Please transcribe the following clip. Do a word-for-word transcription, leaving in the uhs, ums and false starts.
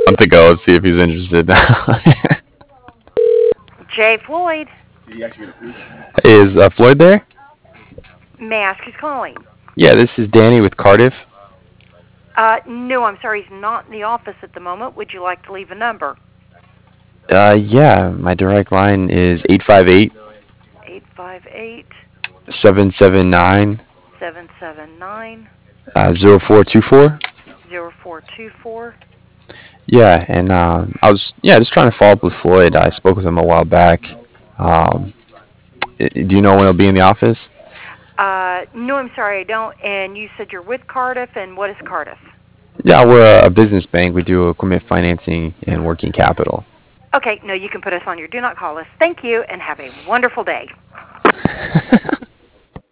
I'm to go. Let's see if he's interested. Jay Floyd, Is uh, Floyd there? may I ask who's calling? Yeah, this is Danny with Cardiff. Uh, no, I'm sorry, he's not in the office at the moment. Would you like to leave a number? Uh, yeah, my direct line is eight five eight, eight five eight, seven seven nine, seven seven nine, uh, zero four two four. zero four two four. Yeah, and um, I was yeah just trying to follow up with Floyd. I spoke with him a while back. Um, i- do you know when he'll be in the office? Uh, no, I'm sorry, I don't. And you said you're with Cardiff, and what is Cardiff? Yeah, we're a, a business bank. We do equipment financing and working capital. Okay, no, you can put us on your do not call list. Thank you, and have a wonderful day.